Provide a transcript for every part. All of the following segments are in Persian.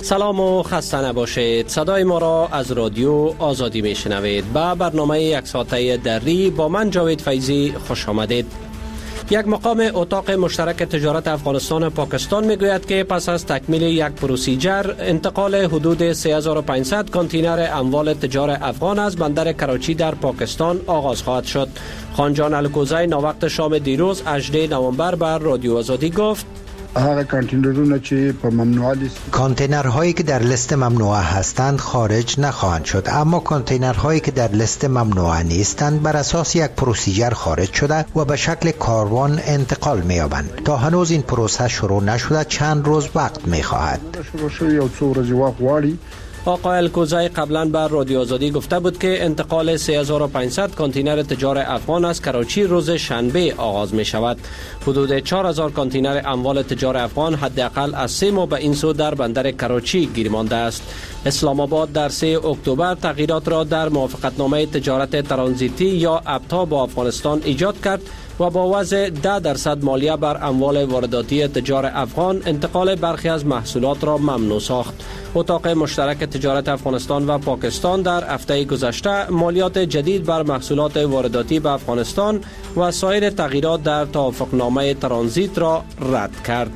سلام و خسته نباشید. صدای ما را از رادیو آزادی میشنوید. به برنامه یک ساعته دری با من جاوید فیضی خوش آمدید. یک مقام اتاق مشترک تجارت افغانستان و پاکستان میگوید که پس از تکمیل یک پروسیجر انتقال حدود 3500 کانتینر اموال تجار افغان از بندر کراچی در پاکستان آغاز خواهد شد. خانجان الکوزی ناوقت شام دیروز 18 نوامبر بر رادیو آزادی گفت کانتینرهایی که در لیست ممنوعه هستند خارج نخواهند شد، اما کانتینرهایی که در لیست ممنوعه نیستند بر اساس یک پروسیجر خارج شده و به شکل کاروان انتقال می‌یابند. تا هنوز این پروسه شروع نشده چند روز وقت می‌خواهد. آقای الکوزی قبلا بر رادیو آزادی گفته بود که انتقال 3500 کانتینر تجار افغان از کراچی روز شنبه آغاز می شود. حدود 4000 کانتینر اموال تجار افغان حداقل از 3 ماه به این سو در بندر کراچی گیر مانده است. اسلام آباد در 3 اکتبر تغییرات را در موافقتنامه تجارت ترانزیتی یا ابتا با افغانستان ایجاد کرد و با وضع 10% مالیه بر اموال وارداتی تجار افغان انتقال برخی از محصولات را ممنوع ساخت. اتاق مشترک تجارت افغانستان و پاکستان در هفته گذشته مالیات جدید بر محصولات وارداتی به افغانستان و سایر تغییرات در توافقنامه ترانزیت را رد کرد.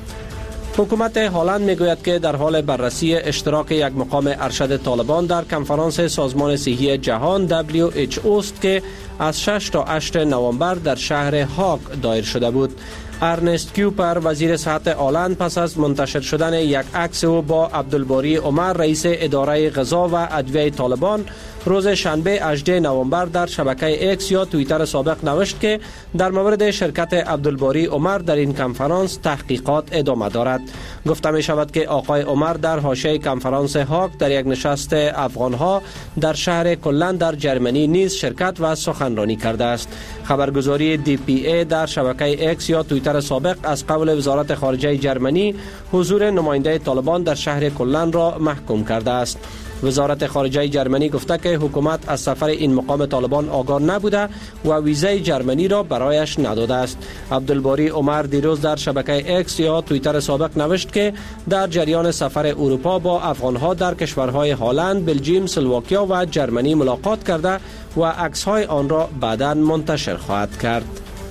حکومت هلند میگوید که در حال بررسی اشتراک یک مقام ارشد طالبان در کنفرانس سازمان صحی جهان WHO است که از 6 تا 8 نوامبر در شهر هاگ دایر شده بود. ارنست کوپر وزیر صحت هلند پس از منتشر شدن یک عکس او با عبدالباری عمر رئیس اداره غذا و ادویه طالبان روز شنبه 18 نوامبر در شبکه ایکس یا توییتر سابق نوشت که در مورد شرکت عبدالباری عمر در این کنفرانس تحقیقات ادامه دارد. گفته می شود که آقای عمر در حاشیه کنفرانس هاگ در یک نشست افغانها در شهر کلن در جرمنی نیز شرکت و سخنرانی کرده است. خبرگزاری DPA در شبکه ایکس یا توییتر سابق از قول وزارت خارجه جرمنی حضور نماینده طالبان در شهر کلن را محکوم کرده است. وزارت خارجه جرمنی گفته که حکومت از سفر این مقام طالبان آگاه نبوده و ویزای جرمنی را برایش نداده است. عبدالباری عمر دیروز در شبکه ایکس یا توییتر سابق نوشت که در جریان سفر اروپا با افغانها در کشورهای هلند، بلژیم، اسلواکیا و جرمنی ملاقات کرده و عکس‌های آن را بعداً منتشر خواهد کرد.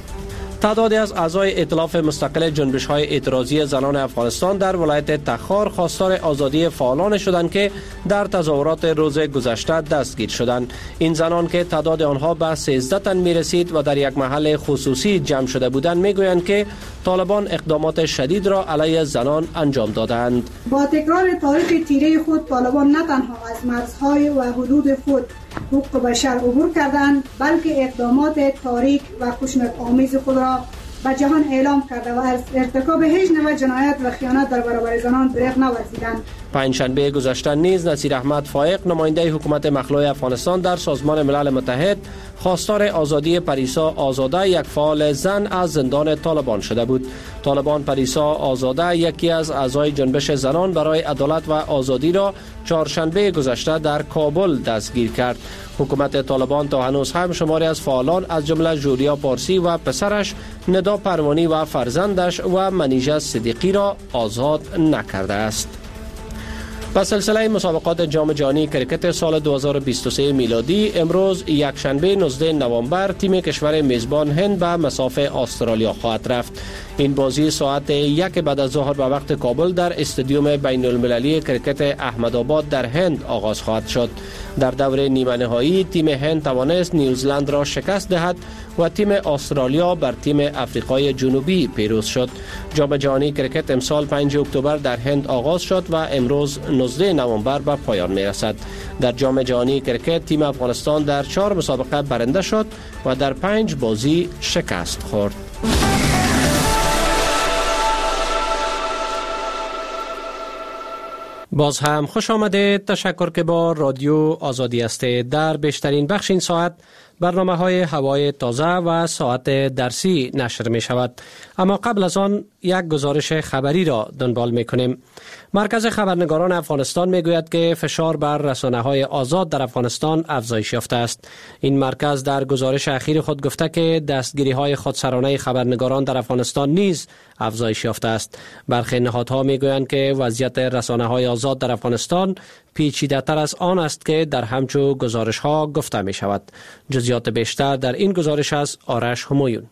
تعدادی از اعضای ائتلاف مستقل جنبش‌های اعتراضی زنان افغانستان در ولایت تخار خواستار آزادی فعالان شدند که در تظاهرات روز گذشته دستگیر شدند. این زنان که تعداد آنها به 13 تن می‌رسید و در یک محل خصوصی جمع شده بودند میگویند که طالبان اقدامات شدید را علیه زنان انجام دادند. با تکرار تاریخ تیره خود طالبان نه تنها از مرزهای و حدود خود حقوق بشر عبور کردند، بلکه اقدامات تاریک و خشونت‌آمیز خود را به جهان اعلام کرده و از ارتکاب هیچ نوع جنایت و خیانت در برابر زنان دریغ نورزیدند. پنجشنبه گذشته نیز نصیر احمد فائق نماینده حکومت مخلوع افغانستان در سازمان ملل متحد خواستار آزادی پریسا آزاده یک فعال زن از زندان طالبان شده بود. طالبان پریسا آزاده یکی از اعضای جنبش زنان برای عدالت و آزادی را چهارشنبه گذشته در کابل دستگیر کرد. حکومت طالبان تا هنوز هم شماری از فعالان از جمله جولیا پارسی و پسرش ندا پروانی و فرزندش و منیژه صدیقی را آزاد نکرده است. با سلسله مسابقات جام جهانی کرکت سال 2023 میلادی امروز یکشنبه 19 نوامبر تیم کشور میزبان هند به مصاف استرالیا خواهد رفت. این بازی ساعت 1 بعد از ظهر به وقت کابل در استادیوم بین المللی کرکت احمدآباد در هند آغاز خواهد شد. در دور نیمه نهایی تیم هند توانست نیوزلند را شکست دهد و تیم استرالیا بر تیم افریقای جنوبی پیروز شد. جام جهانی کرکت امسال 5 اکتبر در هند آغاز شد و امروز 19 نوامبر به پایان می رسد. در جام جهانی کرکت تیم افغانستان در 4 مسابقه برنده شد و در 5 بازی شکست خورد. باز هم خوش آمدید. تشکر که با رادیو آزادی هستید. در بیشترین بخش این ساعت برنامه‌های هوای تازه و ساعت درسی نشر می شود. اما قبل از آن یک گزارش خبری را دنبال می کنیم. مرکز خبرنگاران افغانستان می گوید که فشار بر رسانه‌های آزاد در افغانستان افزایش یافته است. این مرکز در گزارش اخیر خود گفته که دستگیری‌های خودسرانه خبرنگاران در افغانستان نیز افزایش یافته است. برخی نهادها می گویند که وضعیت رسانه‌های آزاد در افغانستان پیچیده‌تر از آن است که در همچو گزارش‌ها گفته می شود. جزئیات بیشتر در این گزارش از آرش همایون.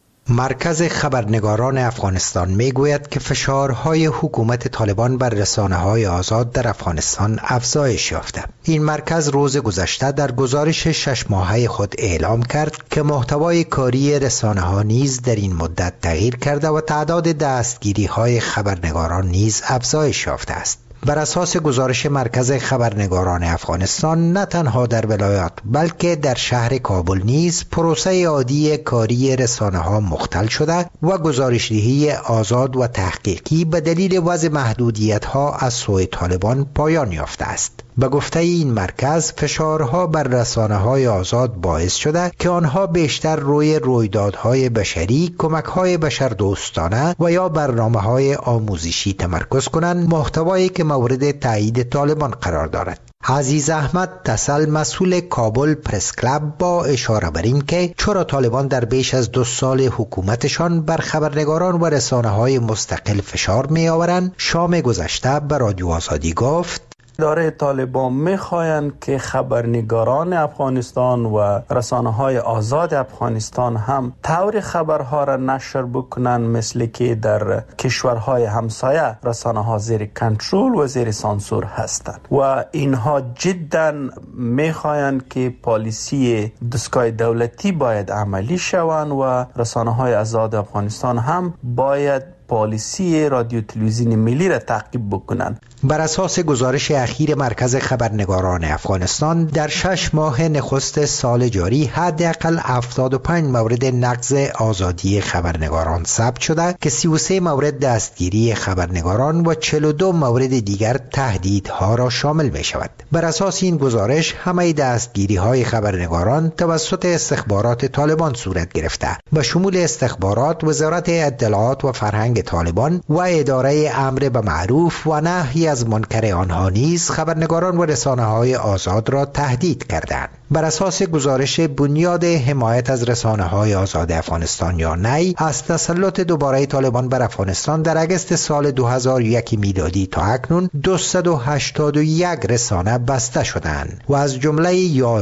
مرکز خبرنگاران افغانستان میگوید که فشارهای حکومت طالبان بر رسانه‌های آزاد در افغانستان افزایش یافته. این مرکز روز گذشته در گزارش 6 ماهه خود اعلام کرد که محتوای کاری رسانه‌ها نیز در این مدت تغییر کرده و تعداد دستگیری‌های خبرنگاران نیز افزایش یافته است. بر اساس گزارش مرکز خبرنگاران افغانستان، نه تنها در ولایات بلکه در شهر کابل نیز پروسه عادی کاری رسانه‌ها مختل شده و گزارش‌دهی آزاد و تحقیقی به دلیل وضع محدودیت‌ها از سوی طالبان پایان یافته است. به گفته این مرکز، فشارها بر رسانه‌های آزاد باعث شده که آنها بیشتر روی رویدادهای بشری، کمک‌های بشردوستانه و یا برنامه‌های آموزشی تمرکز کنند، محتوایی که مورد تایید طالبان قرار دارد. عزیز احمد تسل، مسئول کابل پرس کلاب، با اشاره بر این که چرا طالبان در بیش از 2 سال حکومتشان بر خبرنگاران و رسانه‌های مستقل فشار می‌آورند، شام گذشته به رادیو آزادی گفت: اداره طالبان میخواهند که خبرنگاران افغانستان و رسانه‌های آزاد افغانستان هم طور خبرها را نشر بکنند، مثل که در کشورهای همسایه رسانه‌ها زیر کنترل و زیر سانسور هستند و اینها جدا میخواهند که پالیسی دستگاه دولتی باید عملی شوند و رسانه‌های آزاد افغانستان هم باید پالیسی رادیو تلویزیون ملی را تعقیب بکنند. بر اساس گزارش اخیر مرکز خبرنگاران افغانستان، در 6 ماه نخست سال جاری حداقل 75 مورد نقض آزادی خبرنگاران ثبت شده که 33 مورد دستگیری خبرنگاران و 42 مورد دیگر تهدیدها را شامل می شود. بر اساس این گزارش، همه دستگیری های خبرنگاران توسط استخبارات طالبان صورت گرفته، به شمول استخبارات، وزارت اطلاعات و فرهنگ طالبان و اداره امر به معروف و نهی از منکر آنها نیز خبرنگاران و رسانه‌های آزاد را تهدید کردند. بر اساس گزارش بنیاد حمایت از رسانه‌های آزاد افغانستان یا نی، از تسلط دوباره طالبان بر افغانستان در اگست سال 2001 میلادی تا اکنون 281 رسانه بسته شدند و از جمله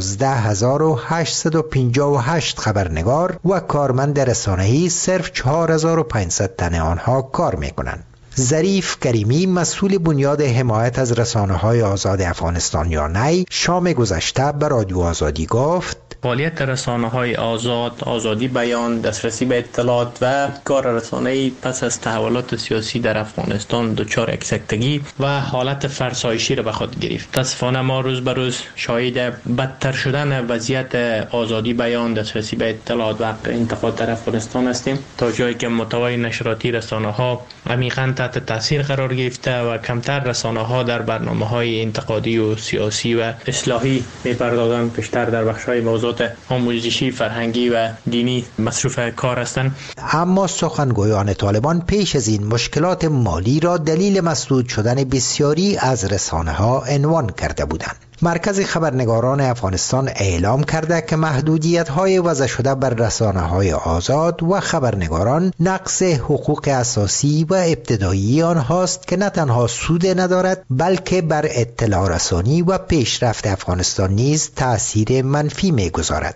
11858 خبرنگار و کارمند رسانه‌ای صرف 4500 تن آنها کار می‌کنند. ظریف کریمی، مسئول بنیاد حمایت از رسانه‌های آزاد افغانستان یا نی، شام گذشته به رادیو آزادی گفت: فعالیت رسانه‌های آزاد، آزادی بیان، دسترسی به اطلاعات و کار رسانه‌ای پس از تحولات سیاسی در افغانستان دچار اکسکتگی و حالت فرسایشی را به خود گرفت. متاسفانه ما روز به روز شاهد بدتر شدن وضعیت آزادی بیان، دسترسی به اطلاعات و انتقاد در افغانستان هستیم، تا جایی که محتوای نشراتی رسانه‌ها عمیقاً تحت تاثیر قرار گرفته و کمتر رسانه‌ها در برنامه‌های انتقادی و سیاسی و اصلاحی می‌پردازند، بیشتر در بخش‌های موضوعات آموزشی، فرهنگی و دینی مصروف کار هستند. اما سخنگویان طالبان پیش از این مشکلات مالی را دلیل مسدود شدن بسیاری از رسانه‌ها عنوان کرده بودند. مرکز خبرنگاران افغانستان اعلام کرده که محدودیت‌های وضع شده بر رسانه‌های آزاد و خبرنگاران نقض حقوق اساسی و ابتدایی آنهاست که نه تنها سود ندارد، بلکه بر اطلاع رسانی و پیشرفت افغانستان نیز تأثیر منفی می‌گذارد.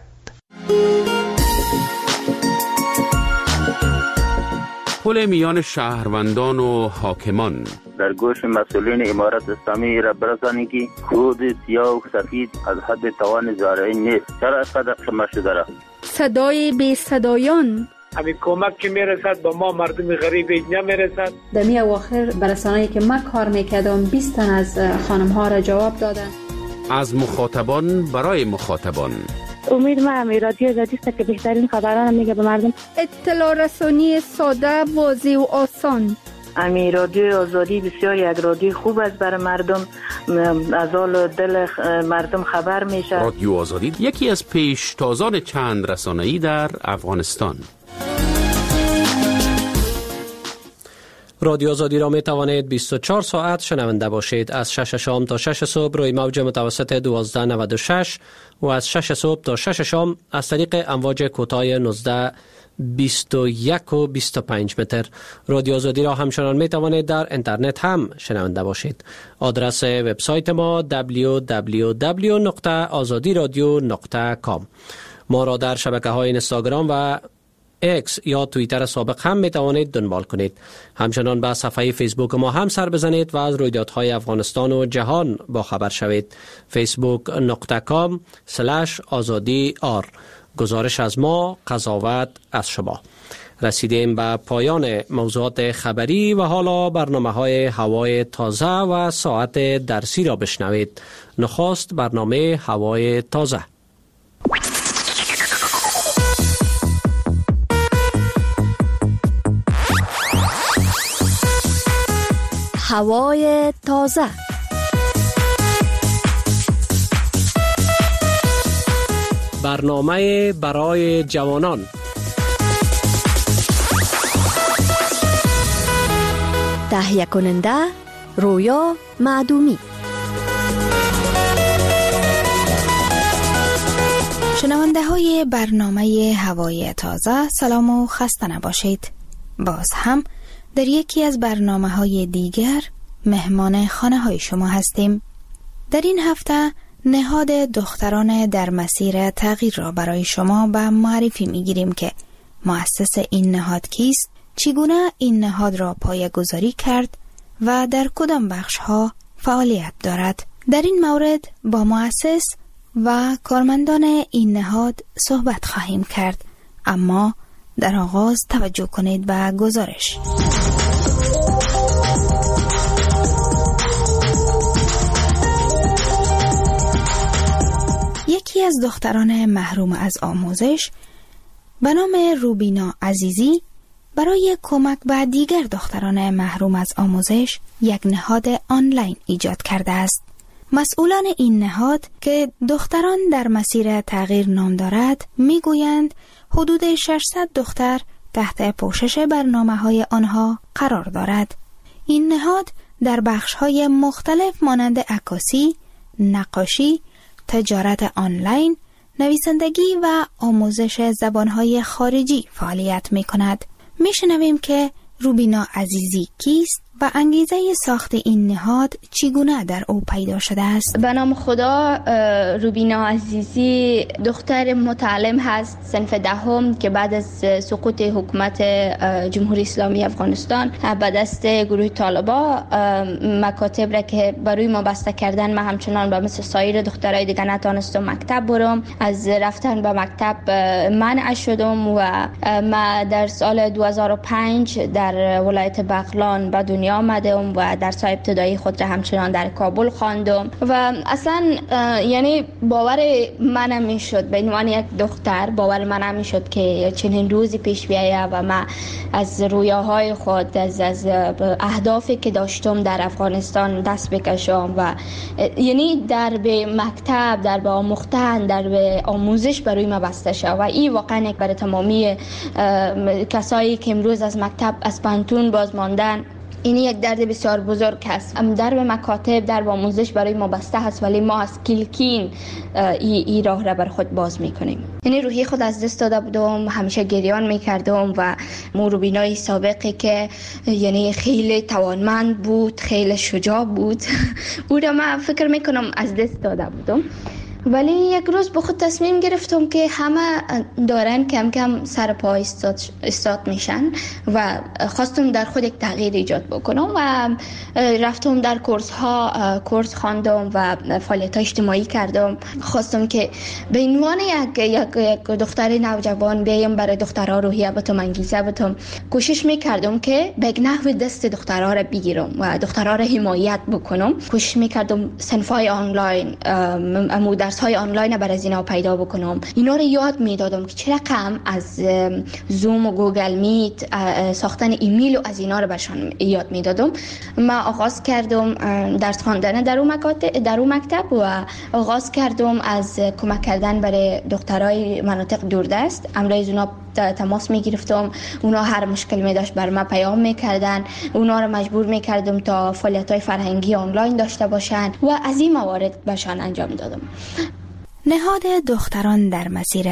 پل میان شهروندان و حاکمان در گوش مسئولین امارت اسلامی را برسانید که خود سیاه و سفید از حد توان زارعی نیست. چرا اینقدر قمه شده را؟ صدای بی صدایان همین کمک که میرسد به ما مردم غریب نمیرسد. در می اواخر برسانه‌ای که من کار میکردم 20 تن از خانم ها را جواب دادن. از مخاطبان برای مخاطبان. امید من رادیو آزادی است که بهترین خبران میگه به مردم. اطلاع رسانی ساده، واضح و آسان. امی رادیو آزادی بسیار یک رادیو خوب است برای مردم، از حال دل مردم خبر میشه. رادیو آزادی یکی از پیشتازان چند رسانه‌ای در افغانستان. رادیو آزادی را می توانید 24 ساعت شنونده باشید. از 6 شام تا 6 صبح روی موج متوسط 1296 و از 6 صبح تا 6 شام از طریق امواج کوتاه 19 21 و 25 متر. رادیو آزادی را همچنان می توانید در اینترنت هم شنونده باشید. آدرس وبسایت ما www.azadiradio.com. ما را در شبکه‌های اینستاگرام و اکس یا توییتر سابق هم می توانید دنبال کنید. همچنان به صفحه فیسبوک ما هم سر بزنید و از رویدادهای افغانستان و جهان با خبر شوید. facebook.com/azadi_r. گزارش از ما، قضاوت از شما. رسیدیم به پایان موضوعات خبری و حالا برنامه‌های هوای تازه و ساعت درسی را بشنوید. نخست برنامه هوای تازه. هوای تازه. برنامه برای جوانان. تهیه کننده رویا معدومی. شنونده های برنامه هوای تازه، سلام و خسته نباشید. باز هم در یکی از برنامه های دیگر مهمان خانه های شما هستیم. در این هفته نهاد دختران در مسیر تغییر را برای شما به معرفی می گیریم که مؤسس این نهاد کیست، چگونه این نهاد را پایه‌گذاری کرد و در کدام بخش ها فعالیت دارد. در این مورد با مؤسس و کارمندان این نهاد صحبت خواهیم کرد، اما در آغاز توجه کنید به گزارش. یکی از دختران محروم از آموزش به نام روبینا عزیزی برای کمک به دیگر دختران محروم از آموزش یک نهاد آنلاین ایجاد کرده است. مسئولان این نهاد که دختران در مسیر تغییر نام دارد میگویند حدود 600 دختر تحت پوشش برنامه‌های آنها قرار دارد. این نهاد در بخش‌های مختلف مانند عکاسی، نقاشی، تجارت آنلاین، نویسندگی و آموزش زبان‌های خارجی فعالیت می‌کند. می‌شنویم که روبینا عزیزی کیست و انگیزه ساخت این نهاد چگونه در او پیدا شده است. به نام خدا، روبینا عزیزی دختر متعلم هست صنف دهم که بعد از سقوط حکومت جمهوری اسلامی افغانستان به دست گروه طالبا مکاتب را که برای ما بسته کردن، من همچنان به مثل سایر دخترای دیگه نتونستم مکتب برم. از رفتن به مکتب منع شدم و من در سال 2005 در ولایت بغلان به دنیا آمدم و درس ابتدایی خود را همچنان در کابل خواندم و اصلا یعنی باور من نمیشد، به عنوان یک دختر باور من نمیشد که چنین روزی پیش بیاید و من از رویاهای خود، از اهدافی که داشتم در افغانستان دست بکشم و یعنی در به مکتب، در به آموختن، در به آموزش برای من بسته شد و این واقعا یک برای تمامی کسایی که امروز از مکتب، از پانتون باز ماندن، این یک درد بسیار بزرگ است. در به مکاتب، در به آموزش برای ما بسته هست، ولی ما از کلکین ای راه را بر خود باز میکنیم. یعنی روحی خود از دست داده بودم، همیشه گریان میکردم و روبینای سابقی که یعنی خیلی توانمند بود، خیلی شجاع بود او را من فکر میکنم از دست داده بودم. ولی یک روز به خود تصمیم گرفتم که همه دارن کم کم سر پا استاد میشن و خواستم در خود یک تغییر ایجاد بکنم و رفتم در کورس خواندم و فعالیت اجتماعی کردم. خواستم که به عنوان یک دختر نوجوان بیایم برای دخترها روحیه بتم، انگیزه بتم. کوشش میکردم که به نحو دست دخترها را بگیرم و دخترها را حمایت بکنم. کوشش میکردم صنفای آنلاین، درس درس‌های آنلاین بر از اینا پیدا بکنم. اینا رو یاد میدادم که چه رقم از زوم و گوگل میت، ساختن ایمیل و از اینا رو برشان یاد میدادم. من آغاز کردم درس خواندن در اون مکتب و آغاز کردم از کمک کردن برای دخترای مناطق دوردست. امروز اونا تماس میگرفتم، اونا هر مشکل می داشت بر من پیام میکردن، اونا رو مجبور میکردم تا فعالیت‌های فرهنگی آنلاین داشته باشن و از این موارد برشان انجام دادم. نهاد دختران در مسیر